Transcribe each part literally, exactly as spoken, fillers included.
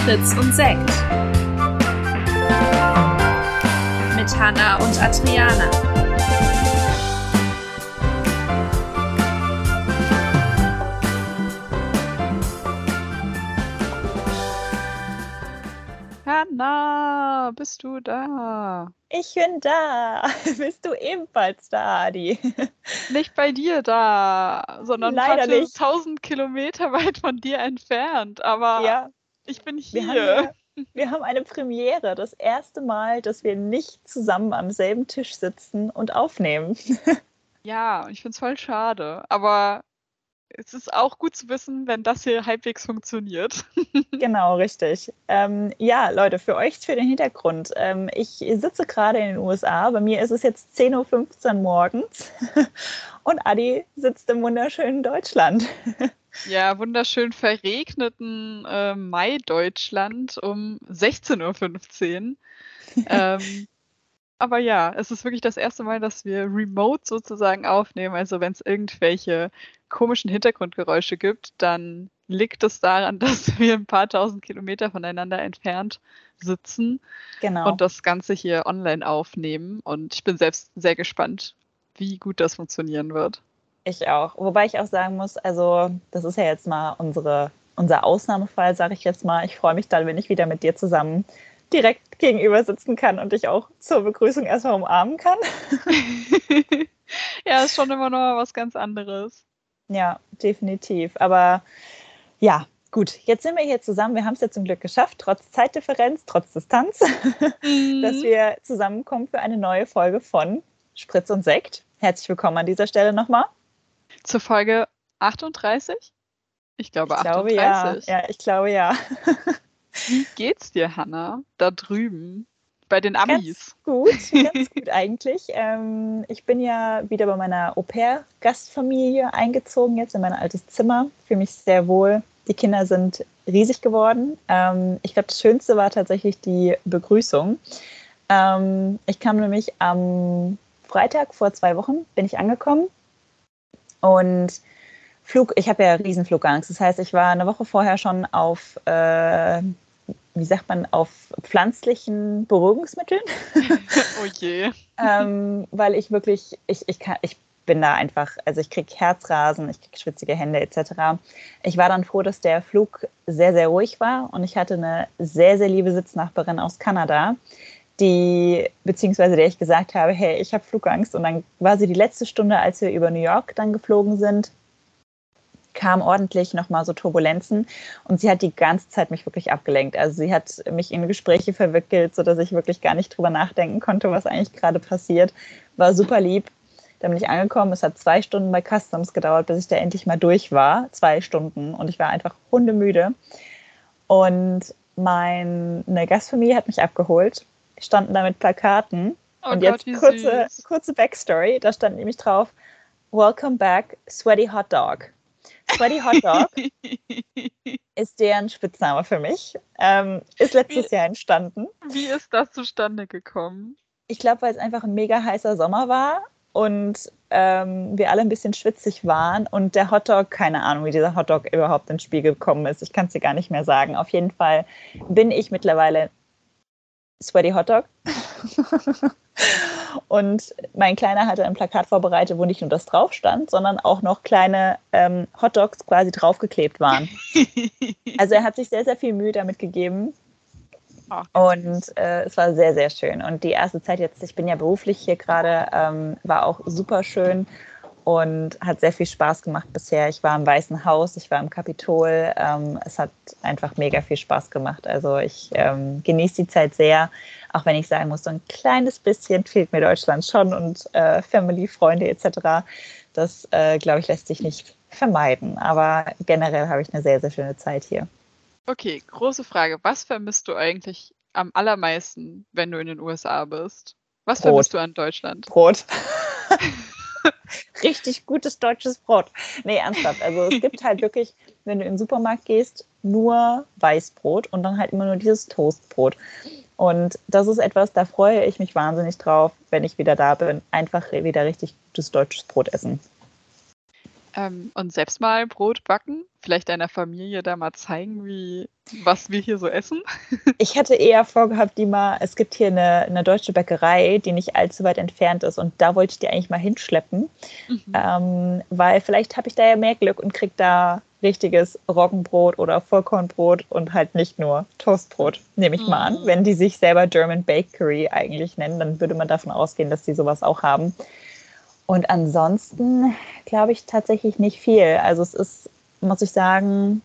Fritz und Sekt mit Hannah und Adriana. Hannah, bist du da? Ich bin da. Bist du ebenfalls da, Adi? Nicht bei dir da, sondern Leider fast nicht. tausend Kilometer weit von dir entfernt. Aber Ja, ich bin wir haben, hier. hier, wir haben eine Premiere. Das erste Mal, dass wir nicht zusammen am selben Tisch sitzen und aufnehmen. Ja, ich finde es voll schade. Aber es ist auch gut zu wissen, wenn das hier halbwegs funktioniert. Genau, richtig. Ähm, ja, Leute, für euch für den Hintergrund. Ähm, ich sitze gerade in den U S A. Bei mir ist es jetzt zehn Uhr fünfzehn morgens. Und Adi sitzt im wunderschönen Deutschland. Ja, wunderschön verregneten äh, Mai-Deutschland um sechzehn Uhr fünfzehn. ähm, aber ja, es ist wirklich das erste Mal, dass wir remote sozusagen aufnehmen. Also wenn es irgendwelche komischen Hintergrundgeräusche gibt, dann liegt es daran, dass wir ein paar tausend Kilometer voneinander entfernt sitzen Genau. und das Ganze hier online aufnehmen. Und ich bin selbst sehr gespannt, wie gut das funktionieren wird. Ich auch. Wobei ich auch sagen muss, also das ist ja jetzt mal unsere, unser Ausnahmefall, sage ich jetzt mal. Ich freue mich dann, wenn ich wieder mit dir zusammen direkt gegenüber sitzen kann und dich auch zur Begrüßung erstmal umarmen kann. Ja, ist schon immer noch mal was ganz anderes. Ja, definitiv. Aber ja, gut, jetzt sind wir hier zusammen. Wir haben es ja zum Glück geschafft, trotz Zeitdifferenz, trotz Distanz, Mhm. dass wir zusammenkommen für eine neue Folge von Spritz und Sekt. Herzlich willkommen an dieser Stelle nochmal. Zur Folge achtunddreißig? Ich glaube Ich glaube ja. achtunddreißig. Ja, ich glaube ja. Wie geht's dir, Hannah, da drüben bei den Amis? Ganz gut, ganz gut eigentlich. Ähm, ich bin ja wieder bei meiner Au-pair-Gastfamilie eingezogen, jetzt in mein altes Zimmer. Fühle mich sehr wohl. Die Kinder sind riesig geworden. Ähm, ich glaube, das Schönste war tatsächlich die Begrüßung. Ähm, ich kam nämlich am Freitag vor zwei Wochen, bin ich angekommen. Und Flug, ich habe ja Riesenflugangst. Das heißt, ich war eine Woche vorher schon auf, äh, wie sagt man, auf pflanzlichen Beruhigungsmitteln. Oh je. ähm, weil ich wirklich, ich, ich, kann, ich bin da einfach, also ich kriege Herzrasen, ich kriege schwitzige Hände et cetera. Ich war dann froh, dass der Flug sehr, sehr ruhig war und ich hatte eine sehr, sehr liebe Sitznachbarin aus Kanada, die, beziehungsweise der ich gesagt habe, hey, ich habe Flugangst. Und dann war sie die letzte Stunde, als wir über New York dann geflogen sind, kam ordentlich nochmal so Turbulenzen und sie hat die ganze Zeit mich wirklich abgelenkt. Also sie hat mich in Gespräche verwickelt, sodass ich wirklich gar nicht drüber nachdenken konnte, was eigentlich gerade passiert. War super lieb. Da bin ich angekommen. Es hat zwei Stunden bei Customs gedauert, bis ich da endlich mal durch war. Zwei Stunden. Und ich war einfach hundemüde. Und meine Gastfamilie hat mich abgeholt. Standen da mit Plakaten. Oh und Gott, jetzt wie kurze, süß. kurze Backstory. Da stand nämlich drauf, Welcome back, Sweaty Hot Dog. Sweaty Hot Dog ist deren Spitzname für mich. Ähm, ist letztes Wie- Jahr entstanden. Wie ist das zustande gekommen? Ich glaube, weil es einfach ein mega heißer Sommer war und ähm, wir alle ein bisschen schwitzig waren und der Hotdog, keine Ahnung, wie dieser Hotdog überhaupt ins Spiel gekommen ist. Ich kann es dir gar nicht mehr sagen. Auf jeden Fall bin ich mittlerweile Sweaty Hotdog. Und mein Kleiner hatte ein Plakat vorbereitet, wo nicht nur das drauf stand, sondern auch noch kleine ähm, Hotdogs quasi draufgeklebt waren. Also er hat sich sehr, sehr viel Mühe damit gegeben. Ach, Und äh, es war sehr, sehr schön. Und die erste Zeit jetzt, ich bin ja beruflich hier gerade, ähm, war auch super schön und hat sehr viel Spaß gemacht bisher. Ich war im Weißen Haus, ich war im Kapitol. Ähm, es hat einfach mega viel Spaß gemacht. Also ich ähm, genieße die Zeit sehr, auch wenn ich sagen muss, so ein kleines bisschen fehlt mir Deutschland schon und äh, Family, Freunde et cetera. Das, äh, glaube ich, lässt sich nicht vermeiden. Aber generell habe ich eine sehr, sehr schöne Zeit hier. Okay, große Frage. Was vermisst du eigentlich am allermeisten, wenn du in den U S A bist? Was Brot. vermisst du an Deutschland? Brot. Richtig gutes deutsches Brot. Nee, ernsthaft. Also es gibt halt wirklich, wenn du in den Supermarkt gehst, nur Weißbrot und dann halt immer nur dieses Toastbrot. Und das ist etwas, da freue ich mich wahnsinnig drauf, wenn ich wieder da bin. Einfach wieder richtig gutes deutsches Brot essen. Ähm, und selbst mal Brot backen? Vielleicht deiner Familie da mal zeigen, wie, was wir hier so essen? Ich hatte eher vorgehabt, die mal, es gibt hier eine, eine deutsche Bäckerei, die nicht allzu weit entfernt ist und da wollte ich die eigentlich mal hinschleppen, Mhm. ähm, weil vielleicht habe ich da ja mehr Glück und kriege da richtiges Roggenbrot oder Vollkornbrot und halt nicht nur Toastbrot, nehme ich mal an. Mhm. Wenn die sich selber German Bakery eigentlich nennen, dann würde man davon ausgehen, dass die sowas auch haben. Und ansonsten glaube ich tatsächlich nicht viel. Also es ist, muss ich sagen,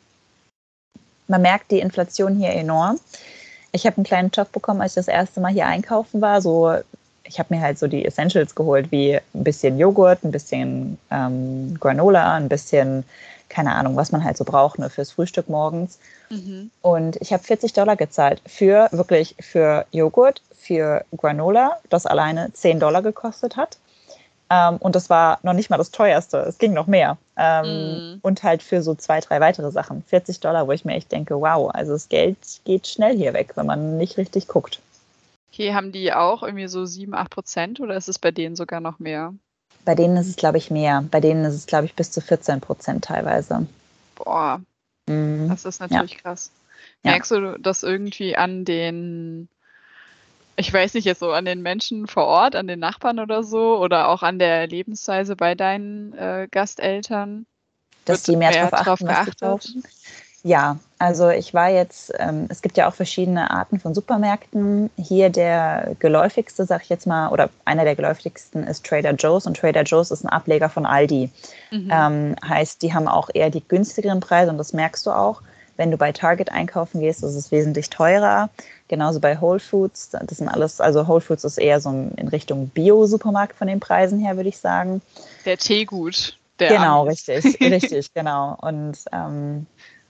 man merkt die Inflation hier enorm. Ich habe einen kleinen Schock bekommen, als ich das erste Mal hier einkaufen war. So, ich habe mir halt so die Essentials geholt, wie ein bisschen Joghurt, ein bisschen ähm, Granola, ein bisschen, keine Ahnung, was man halt so braucht, ne, fürs Frühstück morgens. Mhm. Und ich habe vierzig Dollar gezahlt für wirklich für Joghurt, für Granola, das alleine zehn Dollar gekostet hat. Ähm, und das war noch nicht mal das teuerste. Es ging noch mehr. Ähm, Mhm. und halt für so zwei, drei weitere Sachen. vierzig Dollar, wo ich mir echt denke, wow, also das Geld geht schnell hier weg, wenn man nicht richtig guckt. Okay, haben die auch irgendwie so sieben, acht Prozent oder ist es bei denen sogar noch mehr? Bei denen ist es, glaube ich, mehr. Bei denen ist es, glaube ich, bis zu vierzehn Prozent teilweise. Boah, Mhm. das ist Ja, natürlich krass. ja. Merkst du das irgendwie an den, ich weiß nicht, jetzt so an den Menschen vor Ort, an den Nachbarn oder so, oder auch an der Lebensweise bei deinen äh, Gasteltern? Dass Wird die mehr mehr darauf drauf achten, was sie geachtet? kaufen. Ja, also ich war jetzt, ähm, es gibt ja auch verschiedene Arten von Supermärkten. Hier der geläufigste, sag ich jetzt mal, oder einer der geläufigsten ist Trader Joe's und Trader Joe's ist ein Ableger von Aldi. Mhm. Ähm, heißt, die haben auch eher die günstigeren Preise und das merkst du auch. Wenn du bei Target einkaufen gehst, ist es wesentlich teurer. Genauso bei Whole Foods. Das sind alles, also Whole Foods ist eher so in Richtung Bio-Supermarkt von den Preisen her, würde ich sagen. Der Teegut der Genau, Amis. richtig, richtig, genau. Und ähm,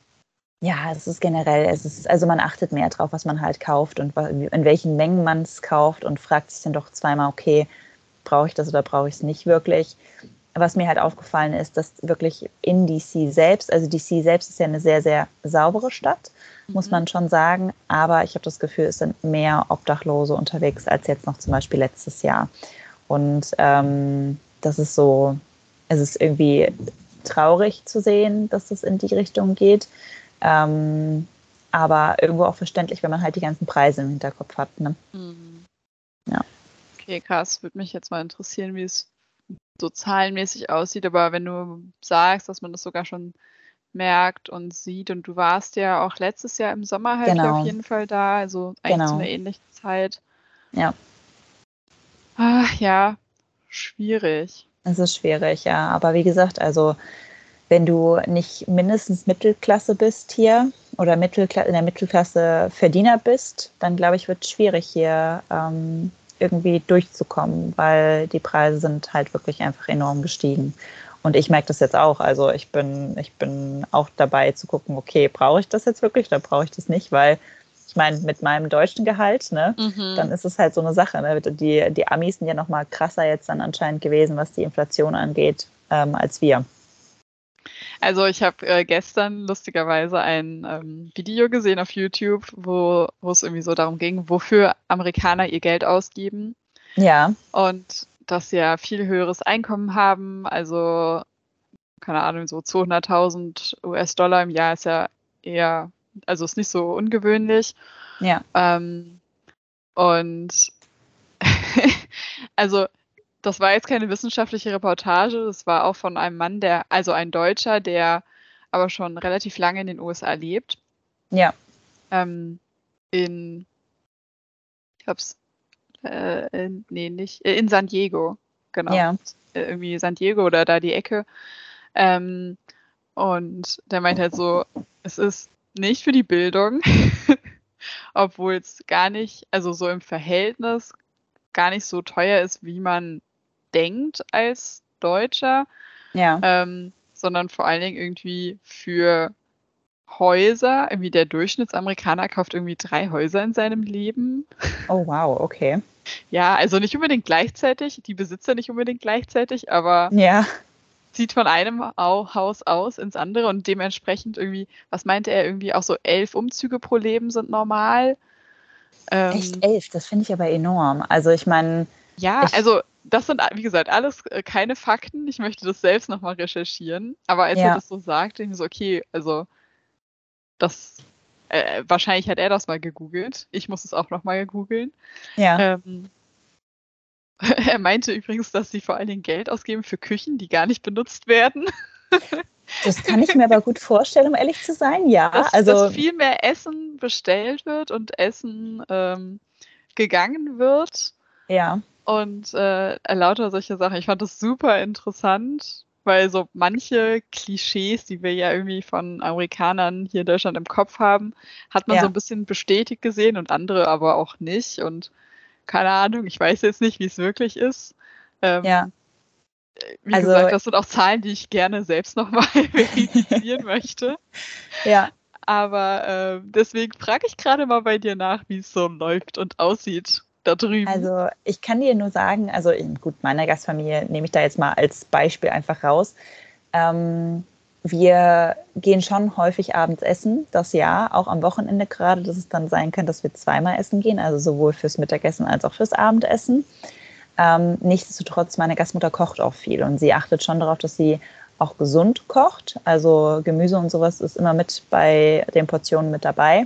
ja, es ist generell, es ist, also man achtet mehr drauf, was man halt kauft und in welchen Mengen man es kauft und fragt sich dann doch zweimal, okay, brauche ich das oder brauche ich es nicht wirklich? Was mir halt aufgefallen ist, dass wirklich in D C selbst, also D C selbst ist ja eine sehr, sehr saubere Stadt, muss Mhm. man schon sagen, aber ich habe das Gefühl, es sind mehr Obdachlose unterwegs als jetzt noch zum Beispiel letztes Jahr. Und ähm, das ist so, es ist irgendwie traurig zu sehen, dass es in die Richtung geht. Ähm, aber irgendwo auch verständlich, wenn man halt die ganzen Preise im Hinterkopf hat. Ne? Mhm. Ja. Okay, krass. Würde mich jetzt mal interessieren, wie es so zahlenmäßig aussieht. Aber wenn du sagst, dass man das sogar schon merkt und sieht und du warst ja auch letztes Jahr im Sommer halt hier auf Genau, jeden Fall da, also eigentlich zu genau. einer ähnlichen Zeit. Ja, Ah, ja, schwierig. es ist schwierig, ja. Aber wie gesagt, also wenn du nicht mindestens Mittelklasse bist hier oder Mittelkla in der Mittelklasse Verdiener bist, dann glaube ich, wird es schwierig hier ähm, irgendwie durchzukommen, weil die Preise sind halt wirklich einfach enorm gestiegen. Und ich merke das jetzt auch. Also ich bin, ich bin auch dabei zu gucken, okay, brauche ich das jetzt wirklich oder brauche ich das nicht? Weil ich meine, mit meinem deutschen Gehalt, ne, dann Mhm. ist es halt so eine Sache. Ne? Die, die Amis sind ja noch mal krasser jetzt dann anscheinend gewesen, was die Inflation angeht, ähm, als wir. Also ich habe äh, gestern lustigerweise ein ähm, Video gesehen auf YouTube, wo, wo es irgendwie so darum ging, wofür Amerikaner ihr Geld ausgeben Ja, und dass sie ja viel höheres Einkommen haben. Also, keine Ahnung, so zweihunderttausend U S-Dollar im Jahr ist ja eher, also ist nicht so ungewöhnlich. ja, Ähm, und also das war jetzt keine wissenschaftliche Reportage, das war auch von einem Mann, der, also ein Deutscher, der aber schon relativ lange in den U S A lebt. ja, Ähm, in, ich glaub's, äh, in, nee, nicht, äh, in San Diego, genau. ja. Äh, irgendwie San Diego oder da die Ecke. Ähm, und der meint halt so, es ist nicht für die Bildung, obwohl es gar nicht, also so im Verhältnis gar nicht so teuer ist, wie man denkt als Deutscher, Ja. ähm, sondern vor allen Dingen irgendwie für Häuser. Irgendwie der Durchschnittsamerikaner kauft irgendwie drei Häuser in seinem Leben. Oh, wow, okay. Ja, also nicht unbedingt gleichzeitig, die Besitzer nicht unbedingt gleichzeitig, aber Ja. zieht von einem Au- Haus aus ins andere und dementsprechend irgendwie, was meinte er, irgendwie auch so elf Umzüge pro Leben sind normal. Echt Ähm, elf, das finde ich aber enorm. Also ich meine, ja, ich, also das sind, wie gesagt, alles äh, keine Fakten. Ich möchte das selbst nochmal recherchieren. Aber als Ja. er das so sagte, ich so, okay, also das, äh, wahrscheinlich hat er das mal gegoogelt. Ich muss es auch nochmal googeln. Ja. Ähm, er meinte übrigens, dass sie vor allen Dingen Geld ausgeben für Küchen, die gar nicht benutzt werden. Das kann ich mir aber gut vorstellen, um ehrlich zu sein. Ja, Dass, also dass viel mehr Essen bestellt wird und Essen ähm, gegangen wird. ja, Und äh, lauter solche Sachen. Ich fand das super interessant, weil so manche Klischees, die wir ja irgendwie von Amerikanern hier in Deutschland im Kopf haben, hat man Ja. so ein bisschen bestätigt gesehen und andere aber auch nicht. Und keine Ahnung, ich weiß jetzt nicht, wie es wirklich ist. Ähm, Ja. Wie Also- gesagt, das sind auch Zahlen, die ich gerne selbst nochmal verifizieren möchte. ja. Aber äh, deswegen frage ich gerade mal bei dir nach, wie es so läuft und aussieht da drüben. Also ich kann dir nur sagen, also in, gut, meine Gastfamilie nehme ich da jetzt mal als Beispiel einfach raus. Ähm, wir gehen schon häufig abends essen, das ja, auch am Wochenende gerade, dass es dann sein kann, dass wir zweimal essen gehen, also sowohl fürs Mittagessen als auch fürs Abendessen. Ähm, nichtsdestotrotz, meine Gastmutter kocht auch viel und sie achtet schon darauf, dass sie auch gesund kocht. Also Gemüse und sowas ist immer mit bei den Portionen mit dabei.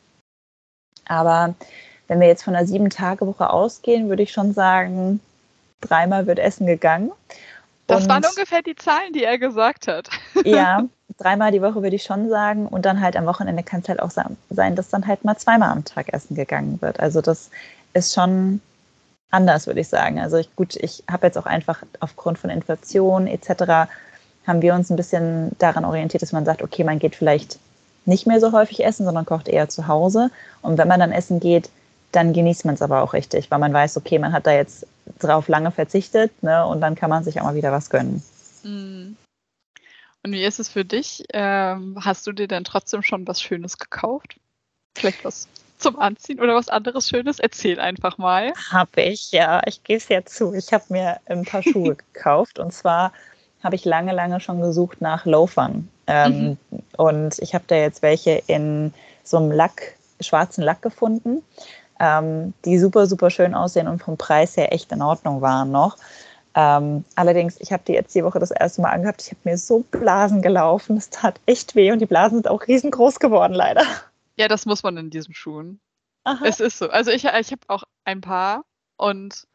Aber wenn wir jetzt von einer Sieben-Tage-Woche ausgehen, würde ich schon sagen, dreimal wird Essen gegangen. Das Und waren ungefähr die Zahlen, die er gesagt hat. ja, dreimal die Woche würde ich schon sagen. Und dann halt am Wochenende kann es halt auch sein, dass dann halt mal zweimal am Tag Essen gegangen wird. Also das ist schon anders, würde ich sagen. Also ich, gut, ich habe jetzt auch einfach aufgrund von Inflation et cetera haben wir uns ein bisschen daran orientiert, dass man sagt, okay, man geht vielleicht nicht mehr so häufig essen, sondern kocht eher zu Hause. Und wenn man dann essen geht, dann genießt man es aber auch richtig, weil man weiß, okay, man hat da jetzt drauf lange verzichtet, ne, und dann kann man sich auch mal wieder was gönnen. Und wie ist es für dich? Ähm, hast du dir denn trotzdem schon was Schönes gekauft? Vielleicht was zum Anziehen oder was anderes Schönes? Erzähl einfach mal. Habe ich, ja, ich gebe es ja zu. Ich habe mir ein paar Schuhe gekauft und zwar habe ich lange, lange schon gesucht nach Loafern. Ähm, mhm. Und ich habe da jetzt welche in so einem Lack, schwarzen Lack gefunden, ähm, die super, super schön aussehen und vom Preis her echt in Ordnung waren noch. Ähm, allerdings, ich habe die jetzt die Woche das erste Mal angehabt. Ich habe mir so Blasen gelaufen. Es tat echt weh und die Blasen sind auch riesengroß geworden, leider. Ja, das muss man in diesen Schuhen. Aha. Es ist so. Also ich, ich habe auch ein paar und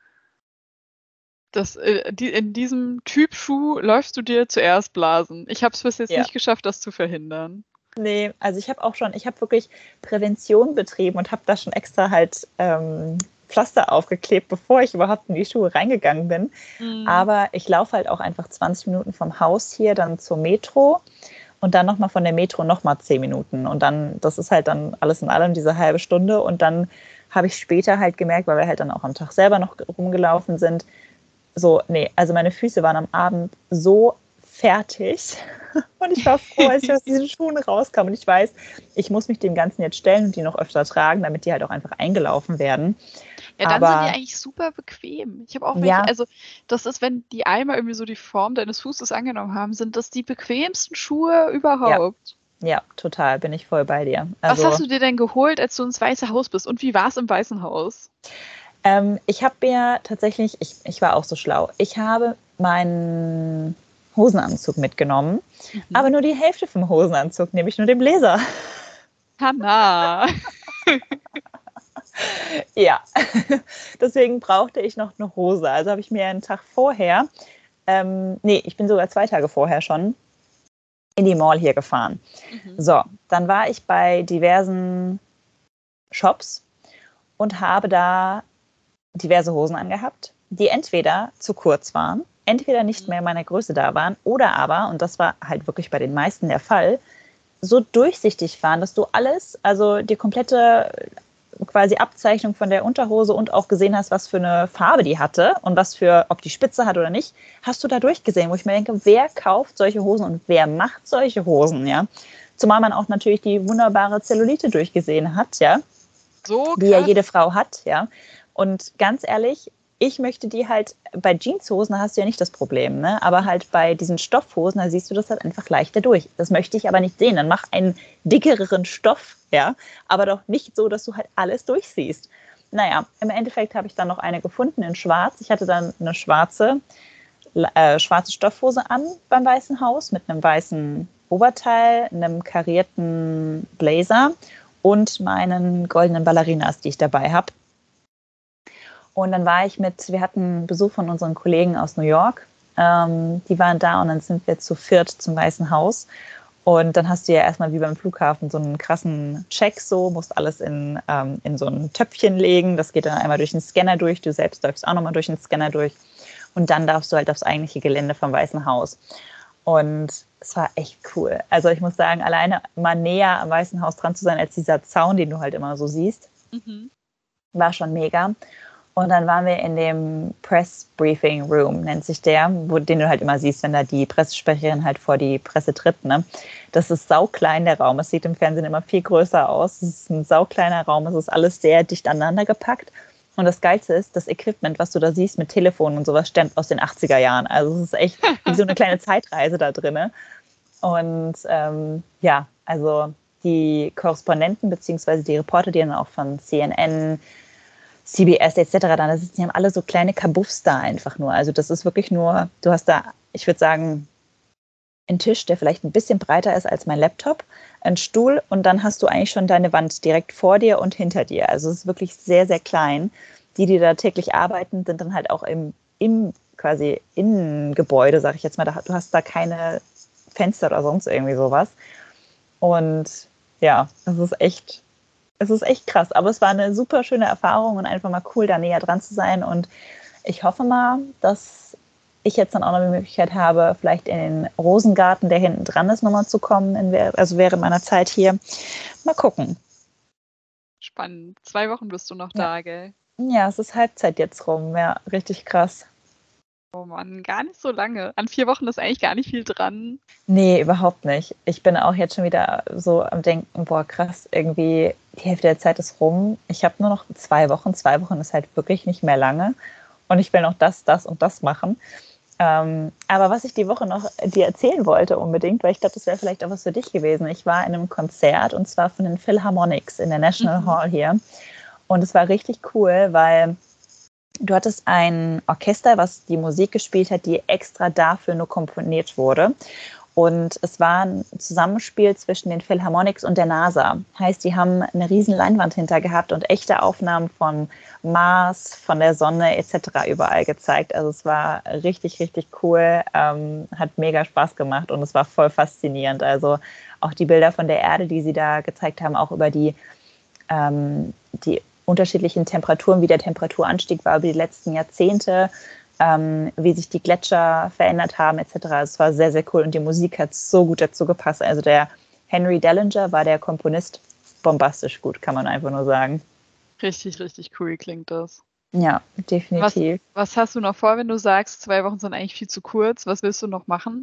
das, äh, die, in diesem Typ Schuh läufst du dir zuerst Blasen. Ich habe es bis jetzt Ja. nicht geschafft, das zu verhindern. Nee, also ich habe auch schon, ich habe wirklich Prävention betrieben und habe da schon extra halt ähm, Pflaster aufgeklebt, bevor ich überhaupt in die Schuhe reingegangen bin. Mhm. Aber ich laufe halt auch einfach zwanzig Minuten vom Haus hier dann zur Metro und dann nochmal von der Metro nochmal zehn Minuten. Und dann, das ist halt dann alles in allem diese halbe Stunde. Und dann habe ich später halt gemerkt, weil wir halt dann auch am Tag selber noch rumgelaufen sind, so, nee, also meine Füße waren am Abend so fertig und ich war froh, als ich aus diesen Schuhen rauskam und ich weiß, ich muss mich dem Ganzen jetzt stellen und die noch öfter tragen, damit die halt auch einfach eingelaufen werden. Ja, dann Aber, sind die eigentlich super bequem. Ich habe auch welche, ja. also das ist, wenn die einmal irgendwie so die Form deines Fußes angenommen haben, sind das die bequemsten Schuhe überhaupt. Ja, ja, total, bin ich voll bei dir. Also, was hast du dir denn geholt, als du ins Weiße Haus bist und wie war es im Weißen Haus? Ähm, ich habe mir tatsächlich, ich, ich war auch so schlau, ich habe meinen Hosenanzug mitgenommen, mhm. aber nur die Hälfte vom Hosenanzug, nämlich nur den Bläser. Hanna. Ja, deswegen brauchte ich noch eine Hose. Also habe ich mir einen Tag vorher, ähm, nee, ich bin sogar zwei Tage vorher schon in die Mall hier gefahren. Mhm. So, dann war ich bei diversen Shops und habe da diverse Hosen angehabt, die entweder zu kurz waren, entweder nicht mehr in meiner Größe da waren oder aber, und das war halt wirklich bei den meisten der Fall, so durchsichtig waren, dass du alles, also die komplette quasi Abzeichnung von der Unterhose und auch gesehen hast, was für eine Farbe die hatte und was für, ob die Spitze hat oder nicht, hast du da durchgesehen, wo ich mir denke, wer kauft solche Hosen und wer macht solche Hosen, ja? Zumal man auch natürlich die wunderbare Zellulite durchgesehen hat, ja? So die ja jede Frau hat, ja. Und ganz ehrlich, ich möchte die halt, bei Jeanshosen hast du ja nicht das Problem, ne? Aber halt bei diesen Stoffhosen, da siehst du das halt einfach leichter durch. Das möchte ich aber nicht sehen. Dann mach einen dickeren Stoff, ja, aber doch nicht so, dass du halt alles durchsiehst. naja, im Endeffekt habe ich dann noch eine gefunden in schwarz. Ich hatte dann eine schwarze, äh, schwarze Stoffhose an beim Weißen Haus mit einem weißen Oberteil, einem karierten Blazer und meinen goldenen Ballerinas, die ich dabei habe. Und dann war ich mit, wir hatten Besuch von unseren Kollegen aus New York. Ähm, die waren da und dann sind wir zu viert zum Weißen Haus. Und dann hast du ja erstmal wie beim Flughafen so einen krassen Check, so, musst alles in, ähm, in so ein Töpfchen legen. Das geht dann einmal durch den Scanner durch. Du selbst läufst auch nochmal durch den Scanner durch. Und dann darfst du halt aufs eigentliche Gelände vom Weißen Haus. Und es war echt cool. Also ich muss sagen, alleine mal näher am Weißen Haus dran zu sein, als dieser Zaun, den du halt immer so siehst, mhm. war schon mega. Und dann waren wir in dem Press Briefing Room, nennt sich der, wo, den du halt immer siehst, wenn da die Pressesprecherin halt vor die Presse tritt. Ne? Das ist sauklein, der Raum. Es sieht im Fernsehen immer viel größer aus. Es ist ein saukleiner Raum. Es ist alles sehr dicht aneinander gepackt. Und das Geilste ist, das Equipment, was du da siehst mit Telefonen und sowas, stammt aus den achtziger Jahren. Also es ist echt wie so eine kleine Zeitreise da drin. Und ähm, ja, also die Korrespondenten beziehungsweise die Reporter, die dann auch von C N N, C B S et cetera da sitzen, die haben alle so kleine Kabuffs da einfach nur. Also das ist wirklich nur, du hast da, ich würde sagen, einen Tisch, der vielleicht ein bisschen breiter ist als mein Laptop, einen Stuhl und dann hast du eigentlich schon deine Wand direkt vor dir und hinter dir. Also es ist wirklich sehr, sehr klein. Die, die da täglich arbeiten, sind dann halt auch im, im quasi Innengebäude, sag ich jetzt mal. Du hast da keine Fenster oder sonst irgendwie sowas. Und ja, das ist echt... Es ist echt krass, aber es war eine super schöne Erfahrung und einfach mal cool, da näher dran zu sein. Und ich hoffe mal, dass ich jetzt dann auch noch die Möglichkeit habe, vielleicht in den Rosengarten, der hinten dran ist, nochmal zu kommen, in, also während meiner Zeit hier. Mal gucken. Spannend. Zwei Wochen bist du noch ja. da, gell? Ja, es ist Halbzeit jetzt rum. Ja, richtig krass. Oh Mann, gar nicht so lange. An vier Wochen ist eigentlich gar nicht viel dran. Nee, überhaupt nicht. Ich bin auch jetzt schon wieder so am Denken, boah, krass, irgendwie die Hälfte der Zeit ist rum. Ich habe nur noch zwei Wochen. Zwei Wochen ist halt wirklich nicht mehr lange. Und ich will noch das, das und das machen. Ähm, aber was ich die Woche noch dir erzählen wollte unbedingt, weil ich glaube, das wäre vielleicht auch was für dich gewesen. Ich war in einem Konzert und zwar von den Philharmonics in der National mhm. Hall hier. Und es war richtig cool, weil du hattest ein Orchester, was die Musik gespielt hat, die extra dafür nur komponiert wurde. Und es war ein Zusammenspiel zwischen den Philharmonics und der NASA. Heißt, die haben eine riesen Leinwand hinter gehabt und echte Aufnahmen von Mars, von der Sonne et cetera überall gezeigt. Also es war richtig, richtig cool, ähm, hat mega Spaß gemacht und es war voll faszinierend. Also auch die Bilder von der Erde, die sie da gezeigt haben, auch über die, ähm, die unterschiedlichen Temperaturen, wie der Temperaturanstieg war über die letzten Jahrzehnte, ähm, wie sich die Gletscher verändert haben et cetera. Es war sehr, sehr cool und die Musik hat so gut dazu gepasst. Also der Henry Dellinger war der Komponist, bombastisch gut, kann man einfach nur sagen. Richtig, richtig cool klingt das. Ja, definitiv. Was, was hast du noch vor, wenn du sagst, zwei Wochen sind eigentlich viel zu kurz? Was willst du noch machen?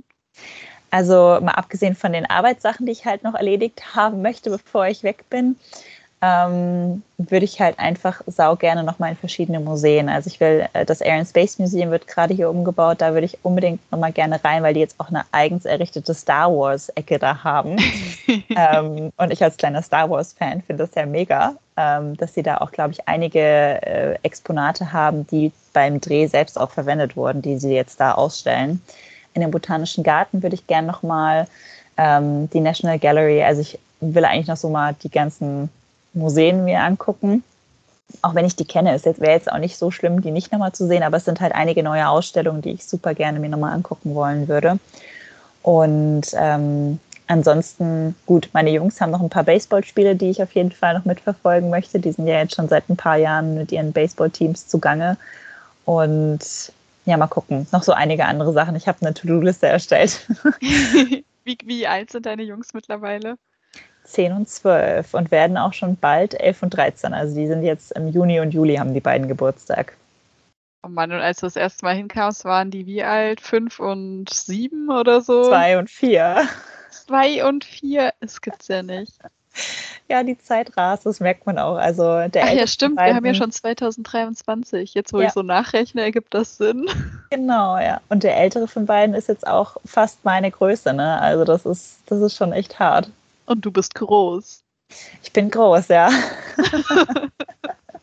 Also mal abgesehen von den Arbeitssachen, die ich halt noch erledigt haben möchte, bevor ich weg bin, Ähm, würde ich halt einfach sau gerne nochmal in verschiedene Museen. Also ich will, das Air and Space Museum wird gerade hier umgebaut, da würde ich unbedingt nochmal gerne rein, weil die jetzt auch eine eigens errichtete Star Wars-Ecke da haben. ähm, und ich als kleiner Star Wars-Fan finde das ja mega, ähm, dass sie da auch, glaube ich, einige äh, Exponate haben, die beim Dreh selbst auch verwendet wurden, die sie jetzt da ausstellen. In dem Botanischen Garten würde ich gerne nochmal ähm, die National Gallery, also ich will eigentlich noch so mal die ganzen Museen mir angucken. Auch wenn ich die kenne, es wäre jetzt auch nicht so schlimm, die nicht nochmal zu sehen, aber es sind halt einige neue Ausstellungen, die ich super gerne mir nochmal angucken wollen würde. Und ähm, ansonsten, gut, meine Jungs haben noch ein paar Baseballspiele, die ich auf jeden Fall noch mitverfolgen möchte. Die sind ja jetzt schon seit ein paar Jahren mit ihren Baseballteams zugange. Und ja, mal gucken. Noch so einige andere Sachen. Ich habe eine To-Do-Liste erstellt. wie, wie alt sind deine Jungs mittlerweile? zehn und zwölf und werden auch schon bald elf und dreizehn. Also die sind jetzt im Juni und Juli haben die beiden Geburtstag. Oh Mann, und als du das erste Mal hinkamst, waren die wie alt? Fünf und sieben oder so? Zwei und vier. Zwei und vier? Es gibt's ja nicht. Ja, die Zeit rast, das merkt man auch. Also der Ach ja, stimmt, beiden, wir haben ja schon zwanzig dreiundzwanzig. Jetzt, wo ja. ich so nachrechne, ergibt das Sinn. Genau, ja. Und der ältere von beiden ist jetzt auch fast meine Größe, ne? Also das ist, das ist schon echt hart. Und du bist groß. Ich bin groß, ja.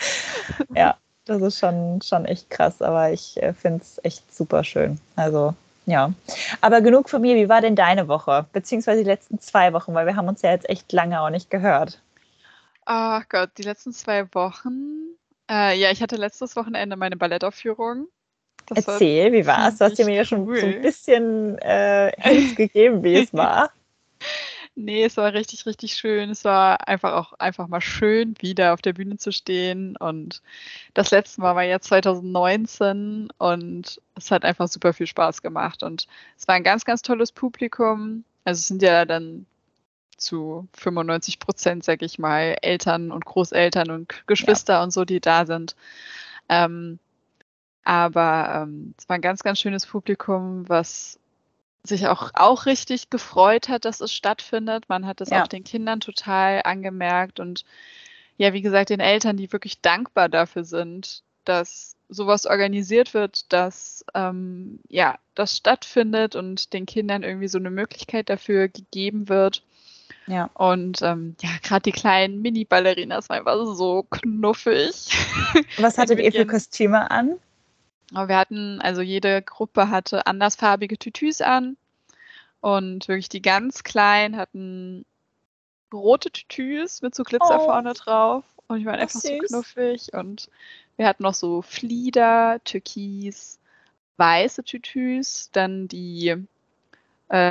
Ja, das ist schon, schon echt krass, aber ich äh, finde es echt super schön. Also, ja. Aber genug von mir, wie war denn deine Woche? Beziehungsweise die letzten zwei Wochen, weil wir haben uns ja jetzt echt lange auch nicht gehört. Ach Gott, die letzten zwei Wochen. Äh, ja, ich hatte letztes Wochenende meine Ballettaufführung. Das war Erzähl, wie war's? Du hast dir ziemlich mir ja schon so ein cool. bisschen äh, Hints gegeben, wie es war. Nee, es war richtig, richtig schön. Es war einfach auch einfach mal schön, wieder auf der Bühne zu stehen. Und das letzte Mal war ja zwanzig neunzehn und es hat einfach super viel Spaß gemacht. Und es war ein ganz, ganz tolles Publikum. Also es sind ja dann zu fünfundneunzig Prozent, sag ich mal, Eltern und Großeltern und Geschwister und so, die da sind. Ähm, aber ähm, es war ein ganz, ganz schönes Publikum, was sich auch, auch richtig gefreut hat, dass es stattfindet. Man hat es Ja. auch den Kindern total angemerkt und ja, wie gesagt, den Eltern, die wirklich dankbar dafür sind, dass sowas organisiert wird, dass ähm, ja, das stattfindet und den Kindern irgendwie so eine Möglichkeit dafür gegeben wird. Ja. Und ähm, ja, gerade die kleinen Mini-Ballerinas waren einfach so knuffig. Was hattet Mit ihr für ihren- Kostüme an? Aber wir hatten, also jede Gruppe hatte andersfarbige Tütüs an und wirklich die ganz Kleinen hatten rote Tütüs mit so Glitzer Oh. vorne drauf und die waren Ach, einfach so süß. knuffig und wir hatten noch so Flieder, Türkis, weiße Tütüs, dann die äh,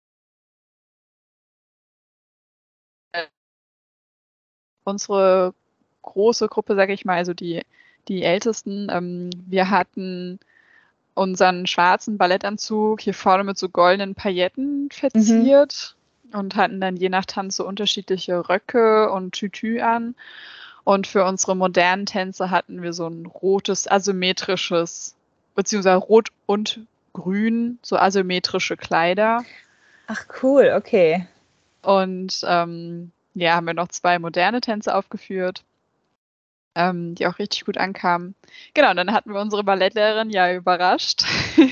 unsere große Gruppe, sage ich mal, also die, die Ältesten, ähm, wir hatten unseren schwarzen Ballettanzug hier vorne mit so goldenen Pailletten verziert und hatten dann je nach Tanz so unterschiedliche Röcke und Tütü an. Und für unsere modernen Tänze hatten wir so ein rotes, asymmetrisches, beziehungsweise rot und grün, so asymmetrische Kleider. Ach, cool, okay. Und ähm, ja, haben wir noch zwei moderne Tänze aufgeführt, ähm, die auch richtig gut ankamen. Genau, und dann hatten wir unsere Ballettlehrerin ja überrascht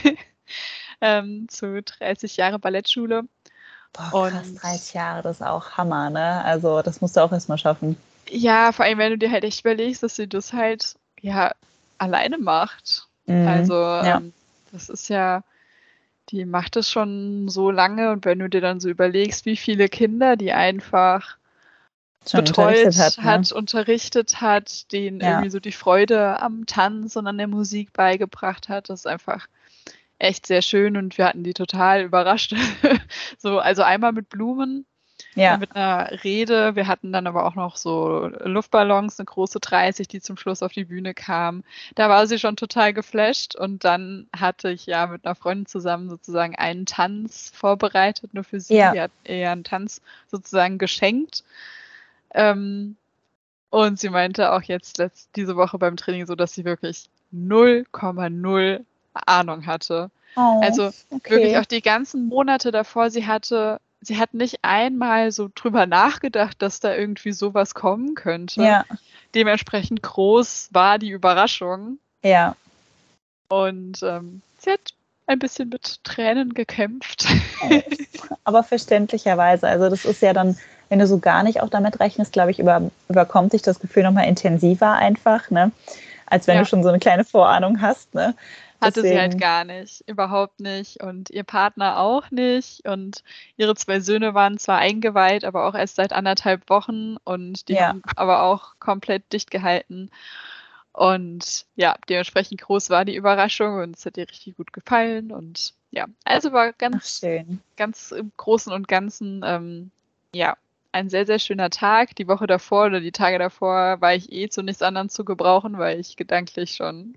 ähm, zu dreißig Jahre Ballettschule. Boah, krass, Und dreißig Jahre, das ist auch Hammer, ne? Also, das musst du auch erstmal schaffen. ja, vor allem, wenn du dir halt echt überlegst, dass sie das halt ja alleine macht. Mhm. Also Ja. ähm, das ist ja, die macht es schon so lange und wenn du dir dann so überlegst, wie viele Kinder die einfach Schon betreut unterrichtet hat, hat, ne? unterrichtet hat, denen Ja. irgendwie so die Freude am Tanz und an der Musik beigebracht hat. Das ist einfach echt sehr schön und wir hatten die total überrascht. So, also einmal mit Blumen, äh, Ja. mit einer Rede. Wir hatten dann aber auch noch so Luftballons, eine große dreißig, die zum Schluss auf die Bühne kam. Da war sie schon total geflasht und dann hatte ich ja mit einer Freundin zusammen sozusagen einen Tanz vorbereitet, nur für sie. Ja. Die hat ihr einen Tanz sozusagen geschenkt. Ähm, und sie meinte auch jetzt letzt, diese Woche beim Training so, dass sie wirklich null Komma null Ahnung hatte. Oh, Also okay. wirklich auch die ganzen Monate davor, sie hatte, sie hat nicht einmal so drüber nachgedacht, dass da irgendwie sowas kommen könnte. Ja. Dementsprechend groß war die Überraschung. Ja. Und ähm, sie hat ein bisschen mit Tränen gekämpft. Oh. Aber verständlicherweise. Also das ist ja dann, wenn du so gar nicht auch damit rechnest, glaube ich, über, überkommt dich das Gefühl nochmal intensiver einfach, ne? Als wenn Ja. du schon so eine kleine Vorahnung hast, ne? Hatte sie halt Deswegen- gar nicht, überhaupt nicht. Und ihr Partner auch nicht. Und ihre zwei Söhne waren zwar eingeweiht, aber auch erst seit anderthalb Wochen. Und die Ja. haben aber auch komplett dicht gehalten. Und ja, dementsprechend groß war die Überraschung und es hat ihr richtig gut gefallen. Und ja, also war Ach, ganz, schön. ganz im Großen und Ganzen, ähm, ja, ein sehr, sehr schöner Tag. Die Woche davor oder die Tage davor war ich eh zu nichts anderem zu gebrauchen, weil ich gedanklich schon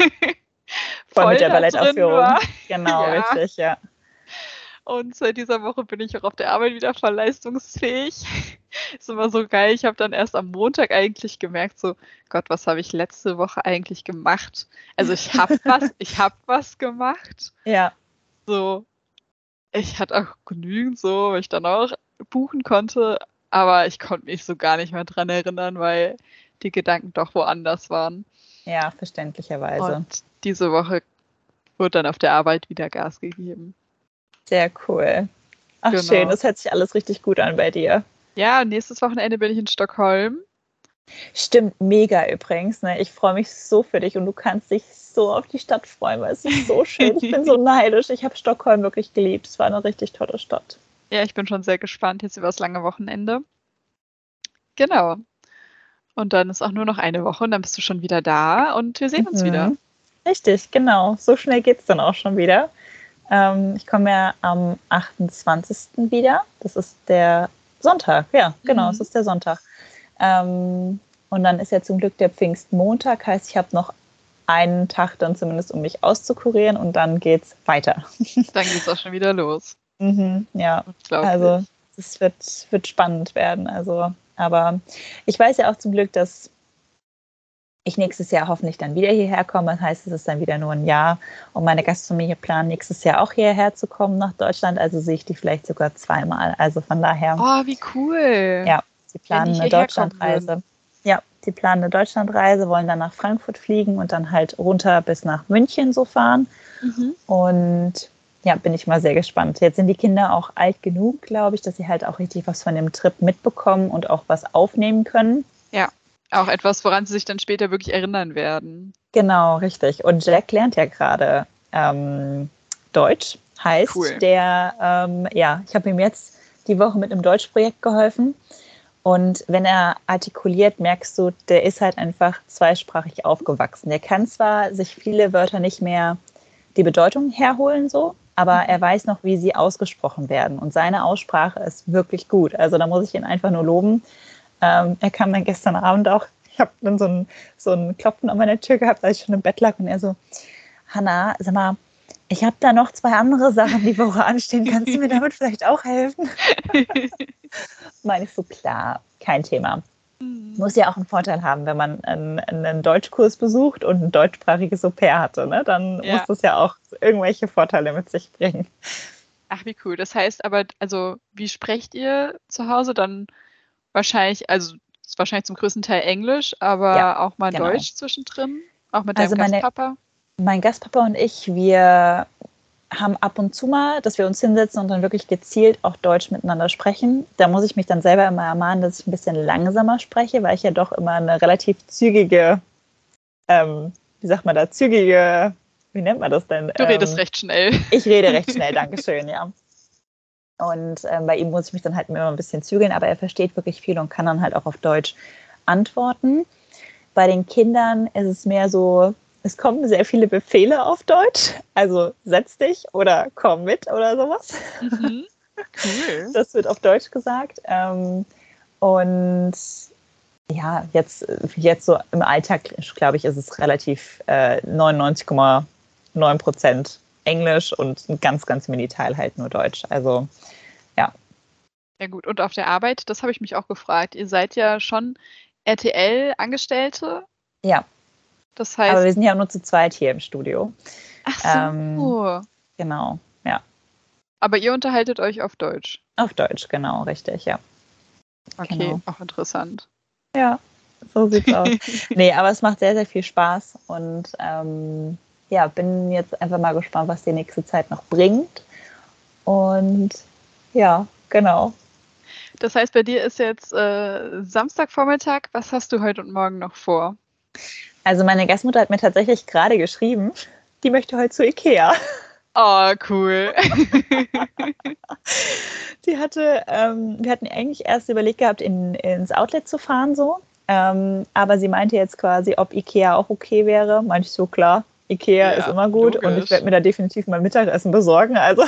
Voll mit der da drin Ballettaufführung. war. Genau, Ja. richtig, ja. Und seit dieser Woche bin ich auch auf der Arbeit wieder voll leistungsfähig. Ist immer so geil. Ich habe dann erst am Montag eigentlich gemerkt, so, Gott, was habe ich letzte Woche eigentlich gemacht? Also ich habe was, ich habe was gemacht. Ja. So, ich hatte auch genügend so, weil ich dann auch buchen konnte, aber ich konnte mich so gar nicht mehr dran erinnern, weil die Gedanken doch woanders waren. Ja, verständlicherweise. Und diese Woche wurde dann auf der Arbeit wieder Gas gegeben. Sehr cool. Ach, Genau. schön, das hört sich alles richtig gut an bei dir. Ja, nächstes Wochenende bin ich in Stockholm. Stimmt, mega übrigens. Ne? Ich freue mich so für dich und du kannst dich so auf die Stadt freuen, weil es ist so schön. Ich bin so neidisch. Ich habe Stockholm wirklich geliebt. Es war eine richtig tolle Stadt. Ja, ich bin schon sehr gespannt jetzt über das lange Wochenende. Genau. Und dann ist auch nur noch eine Woche und dann bist du schon wieder da und wir sehen uns Mhm. wieder. Richtig, genau. So schnell geht es dann auch schon wieder. Ähm, ich komme ja am achtundzwanzigsten wieder. Das ist der Sonntag. Ja, genau, es Mhm. ist der Sonntag. Ähm, und dann ist ja zum Glück der Pfingstmontag. Heißt, ich habe noch einen Tag dann zumindest, um mich auszukurieren und dann geht's weiter. Dann geht's auch schon wieder los. Mhm, ja, Unglaublich. also es wird, wird spannend werden. Also, aber ich weiß ja auch zum Glück, dass ich nächstes Jahr hoffentlich dann wieder hierher komme. Das heißt, es ist dann wieder nur ein Jahr. Und meine Gastfamilie plant nächstes Jahr auch hierher zu kommen nach Deutschland. Also sehe ich die vielleicht sogar zweimal. Also von daher, Oh, wie cool. ja, sie Wenn planen die eine hierher kommen Deutschlandreise. würden. Ja, die planen eine Deutschlandreise, wollen dann nach Frankfurt fliegen und dann halt runter bis nach München so fahren. Mhm. Und ja, bin ich mal sehr gespannt. Jetzt sind die Kinder auch alt genug, glaube ich, dass sie halt auch richtig was von dem Trip mitbekommen und auch was aufnehmen können. Ja, auch etwas, woran sie sich dann später wirklich erinnern werden. Genau, richtig. Und Jack lernt ja gerade ähm, Deutsch. Heißt, Cool. der, ähm, ja, ich habe ihm jetzt die Woche mit einem Deutschprojekt geholfen. Und wenn er artikuliert, merkst du, der ist halt einfach zweisprachig aufgewachsen. Der kann zwar sich viele Wörter nicht mehr die Bedeutung herholen, so, aber Mhm. er weiß noch, wie sie ausgesprochen werden. Und seine Aussprache ist wirklich gut. Also da muss ich ihn einfach nur loben. Ähm, er kam dann gestern Abend auch, ich habe dann so ein, so ein Klopfen an meiner Tür gehabt, als ich schon im Bett lag. Und er so, Hanna, sag mal, ich habe da noch zwei andere Sachen die Woche anstehen. Kannst du mir damit vielleicht auch helfen? Meine ich so, klar, kein Thema. Mhm. Muss ja auch einen Vorteil haben, wenn man einen, einen Deutschkurs besucht und ein deutschsprachiges Au-pair hatte. Ne? Dann Ja. muss das ja auch irgendwelche Vorteile mit sich bringen. Ach, wie cool. Das heißt aber, also, wie sprecht ihr zu Hause? Dann wahrscheinlich, also ist wahrscheinlich zum größten Teil Englisch, aber Ja, auch mal genau. Deutsch zwischendrin? Auch mit Also deinem meine, Gastpapa? mein Gastpapa und ich, wir haben ab und zu mal, dass wir uns hinsetzen und dann wirklich gezielt auch Deutsch miteinander sprechen. Da muss ich mich dann selber immer ermahnen, dass ich ein bisschen langsamer spreche, weil ich ja doch immer eine relativ zügige, ähm, wie sagt man da, zügige, wie nennt man das denn? Du redest Ähm, recht schnell. Ich rede recht schnell, Dankeschön, ja. Und ähm, bei ihm muss ich mich dann halt immer ein bisschen zügeln, aber er versteht wirklich viel und kann dann halt auch auf Deutsch antworten. Bei den Kindern ist es mehr so, es kommen sehr viele Befehle auf Deutsch, also setz dich oder komm mit oder sowas. Mhm. Cool. Das wird auf Deutsch gesagt. Ähm, und ja, jetzt, jetzt so im Alltag, glaube ich, ist es relativ äh, neunundneunzig Komma neun Prozent Englisch und ein ganz, ganz Mini-Teil halt nur Deutsch. Also ja. Ja gut, und auf der Arbeit, das habe ich mich auch gefragt. Ihr seid ja schon R T L-Angestellte. Ja, Das aber heißt, wir sind ja nur zu zweit hier im Studio. ach so. Ähm, genau, ja. Aber ihr unterhaltet euch auf Deutsch. Auf Deutsch, genau, richtig, ja. Okay, Genau. auch interessant. Ja, so sieht's aus. Nee, aber es macht sehr, sehr viel Spaß und ähm, ja, bin jetzt einfach mal gespannt, was die nächste Zeit noch bringt. Und ja, genau. Das heißt, bei dir ist jetzt äh, Samstagvormittag. Was hast du heute und morgen noch vor? Also meine Gastmutter hat mir tatsächlich gerade geschrieben, die möchte heute zu Ikea. Oh, cool. Sie hatte, ähm, wir hatten eigentlich erst überlegt gehabt, in, ins Outlet zu fahren, so. Ähm, aber sie meinte jetzt quasi, ob Ikea auch okay wäre. Meinte ich so, klar, Ikea Ja, ist immer gut und ich logisch. werde mir da definitiv mal Mittagessen besorgen. Also,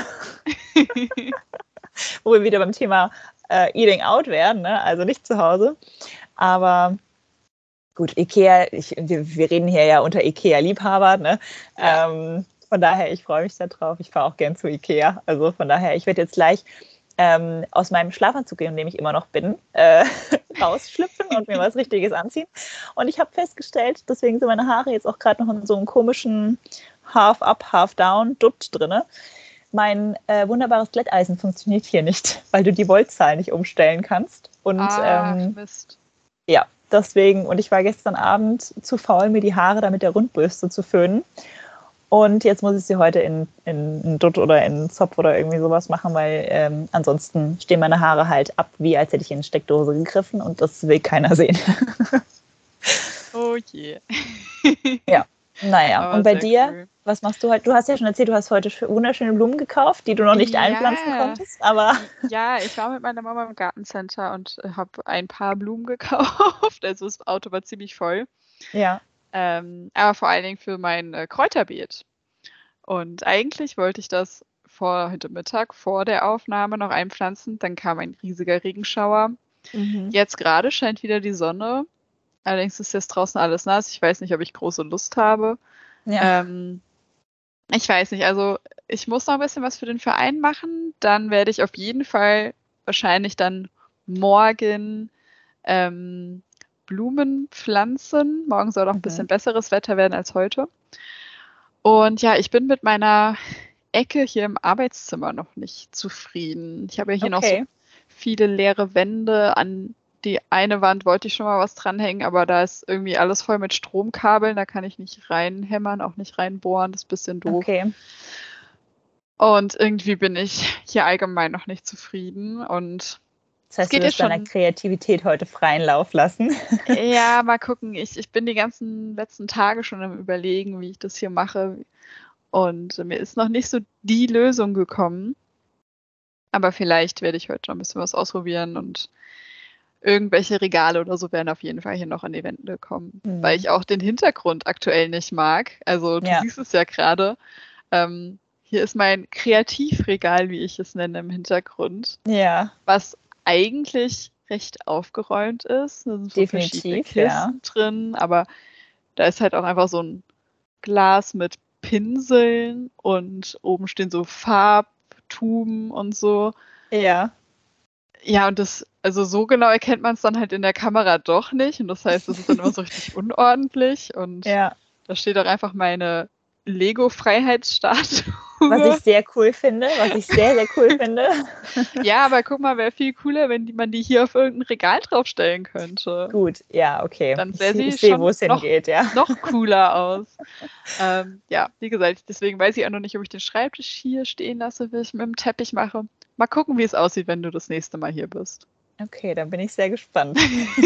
wo wir wieder beim Thema äh, Eating Out wären, ne? Also nicht zu Hause. Aber gut, Ikea, ich, wir, wir reden hier ja unter Ikea-Liebhaber, ne? Ja. Ähm, von daher, ich freue mich da drauf. Ich fahre auch gern zu Ikea. Also von daher, ich werde jetzt gleich ähm, aus meinem Schlafanzug, in dem ich immer noch bin, äh, rausschlüpfen und mir was Richtiges anziehen. Und ich habe festgestellt, deswegen sind meine Haare jetzt auch gerade noch in so einem komischen Half-Up, Half-Down-Dutt drin. Mein äh, wunderbares Glätteisen funktioniert hier nicht, weil du die Voltzahl nicht umstellen kannst. Und Ach, ähm, Mist. ja, deswegen, und ich war gestern Abend zu faul, mir die Haare da mit der Rundbürste zu föhnen. Und jetzt muss ich sie heute in, in einen Dutt oder in einen Zopf oder irgendwie sowas machen, weil ähm, ansonsten stehen meine Haare halt ab, wie als hätte ich in eine Steckdose gegriffen und das will keiner sehen. Oh je. Ja, naja. Aber Und bei sehr dir, cool. was machst du halt? Du hast ja schon erzählt, du hast heute schö- wunderschöne Blumen gekauft, die du noch nicht Ja. einpflanzen konntest, aber Ja, ich war mit meiner Mama im Gartencenter und habe ein paar Blumen gekauft. Also das Auto war ziemlich voll. ja, Ähm, aber vor allen Dingen für mein äh, Kräuterbeet. Und eigentlich wollte ich das vor heute Mittag, vor der Aufnahme noch einpflanzen. Dann kam ein riesiger Regenschauer. mhm. Jetzt gerade scheint wieder die Sonne. Allerdings ist jetzt draußen alles nass. Ich weiß nicht, ob ich große Lust habe. ja, Ähm, ich weiß nicht. Also ich muss noch ein bisschen was für den Verein machen. Dann werde ich auf jeden Fall wahrscheinlich dann morgen ähm, Blumen pflanzen. Morgen soll auch ein bisschen mhm. besseres Wetter werden als heute. Und ja, ich bin mit meiner Ecke hier im Arbeitszimmer noch nicht zufrieden. Ich habe ja hier noch so Okay, viele leere Wände. An die eine Wand wollte ich schon mal was dranhängen, aber da ist irgendwie alles voll mit Stromkabeln. Da kann ich nicht reinhämmern, auch nicht reinbohren. Das ist ein bisschen doof. okay. Und irgendwie bin ich hier allgemein noch nicht zufrieden. Und Das es heißt, du geht jetzt wirst deiner schon. Kreativität heute freien Lauf lassen. Ja, mal gucken. Ich, ich bin die ganzen letzten Tage schon am Überlegen, wie ich das hier mache. Und mir ist noch nicht so die Lösung gekommen. Aber vielleicht werde ich heute noch ein bisschen was ausprobieren und irgendwelche Regale oder so werden auf jeden Fall hier noch an die Wände kommen. Mhm. Weil ich auch den Hintergrund aktuell nicht mag. Also du Ja. siehst es ja gerade. Ähm, hier ist mein Kreativregal, wie ich es nenne, im Hintergrund. Ja, Was eigentlich recht aufgeräumt ist. Da sind so verschiedene definitiv, ja. Kisten drin, aber da ist halt auch einfach so ein Glas mit Pinseln und oben stehen so Farbtuben und so. Ja, Ja, und das, also so genau erkennt man es dann halt in der Kamera doch nicht. Und das heißt, es ist dann immer so richtig unordentlich. Und ja. da steht auch einfach meine Lego-Freiheitsstatue. Was ich sehr cool finde, was ich sehr, sehr cool finde. Ja, aber guck mal, wäre viel cooler, wenn die, man die hier auf irgendein Regal draufstellen könnte. Gut, ja, okay. Dann Ich, sähe sie ich sehe, schon wo es noch, hingeht, ja. noch cooler aus. ähm, ja, wie gesagt, deswegen weiß ich auch noch nicht, ob ich den Schreibtisch hier stehen lasse, wie ich mit dem Teppich mache. Mal gucken, wie es aussieht, wenn du das nächste Mal hier bist. Okay, dann bin ich sehr gespannt.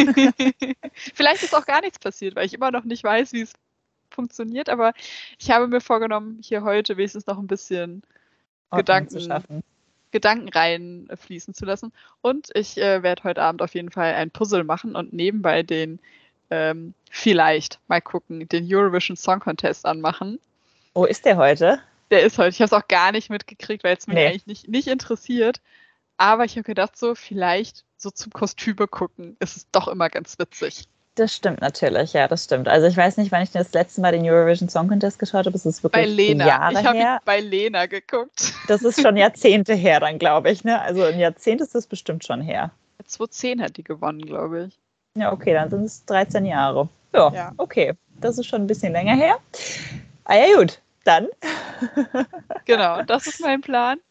Vielleicht ist auch gar nichts passiert, weil ich immer noch nicht weiß, wie es funktioniert, aber ich habe mir vorgenommen, hier heute wenigstens noch ein bisschen Ordnung Gedanken, zu schaffen. Gedanken reinfließen zu lassen. Und ich äh, werde heute Abend auf jeden Fall ein Puzzle machen und nebenbei den ähm, vielleicht mal gucken, den Eurovision Song Contest anmachen. Wo ist der heute? Der ist heute, ich habe es auch gar nicht mitgekriegt, weil es mich Nee. eigentlich nicht, nicht interessiert. Aber ich habe gedacht, so vielleicht so zum Kostüme gucken, ist es doch immer ganz witzig. Das stimmt natürlich, ja, das stimmt. Also ich weiß nicht, wann ich das letzte Mal den Eurovision Song Contest geschaut habe. Es ist wirklich Bei Lena. Jahre Ich habe her. bei Lena geguckt. Das ist schon Jahrzehnte her dann, glaube ich. Ne? Also ein Jahrzehnt ist das bestimmt schon her. zweitausendzehn hat die gewonnen, glaube ich. Ja, okay, dann sind es dreizehn Jahre. Ja, Ja. okay. Das ist schon ein bisschen länger her. Ah ja, gut. Dann. Genau, das ist mein Plan.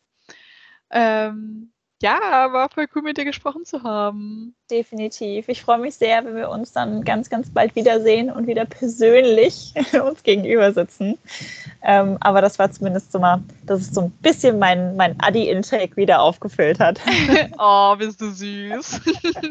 Ähm, ja, war voll cool, mit dir gesprochen zu haben. Definitiv. Ich freue mich sehr, wenn wir uns dann ganz, ganz bald wiedersehen und wieder persönlich uns gegenüber sitzen. Ähm, aber das war zumindest so mal, dass es so ein bisschen mein, mein Adi-Intake wieder aufgefüllt hat. Oh, bist du süß.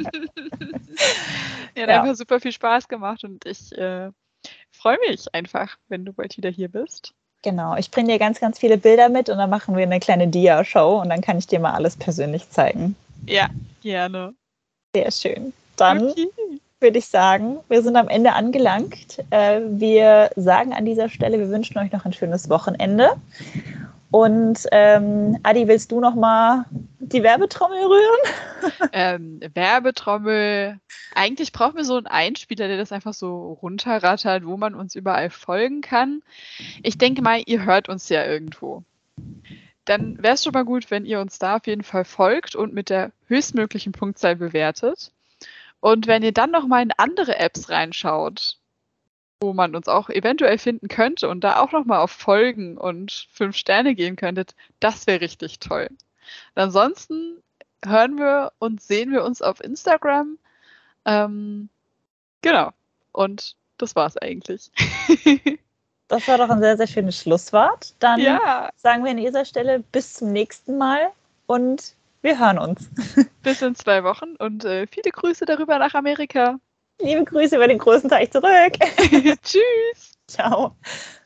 Ja, hat Ja. einfach super viel Spaß gemacht und ich äh, freue mich einfach, wenn du bald wieder hier bist. Genau, ich bringe dir ganz, ganz viele Bilder mit und dann machen wir eine kleine Dia-Show und dann kann ich dir mal alles persönlich zeigen. Ja, gerne. Sehr schön. Dann Okay. würde ich sagen, wir sind am Ende angelangt. Äh, wir sagen an dieser Stelle, wir wünschen euch noch ein schönes Wochenende. Und ähm, Adi, willst du noch mal die Werbetrommel rühren? Ähm, Werbetrommel. Eigentlich brauchen wir so einen Einspieler, der das einfach so runterrattert, wo man uns überall folgen kann. Ich denke mal, ihr hört uns ja irgendwo. Dann wäre es schon mal gut, wenn ihr uns da auf jeden Fall folgt und mit der höchstmöglichen Punktzahl bewertet. Und wenn ihr dann noch mal in andere Apps reinschaut, wo man uns auch eventuell finden könnte und da auch noch mal auf Folgen und fünf Sterne geben könntet, das wäre richtig toll. Und ansonsten hören wir und sehen wir uns auf Instagram. Ähm, genau. Und das war's eigentlich. Das war doch ein sehr, sehr schönes Schlusswort. Dann Ja, sagen wir an dieser Stelle bis zum nächsten Mal und wir hören uns. bis in zwei Wochen und äh, viele Grüße darüber nach Amerika. Liebe Grüße über den großen Teich zurück. Tschüss. Ciao.